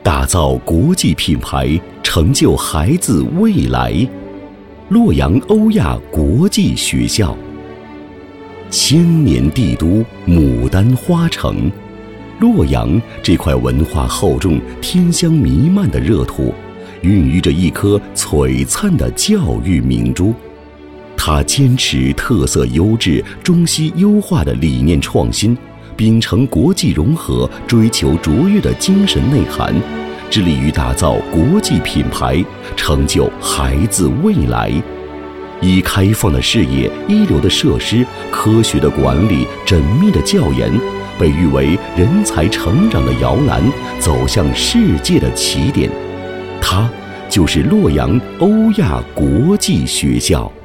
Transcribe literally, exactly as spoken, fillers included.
打造国际品牌，成就孩子未来。洛阳欧亚国际学校，千年帝都，牡丹花城。洛阳这块文化厚重、天香弥漫的热土，孕育着一颗璀璨的教育明珠。它坚持特色优质、中西优化的理念创新，秉承国际融合、追求卓越的精神内涵，致力于打造国际品牌，成就孩子未来。以开放的视野、一流的设施、科学的管理、缜密的教研，被誉为人才成长的摇篮，走向世界的起点。它就是洛阳欧亚国际学校。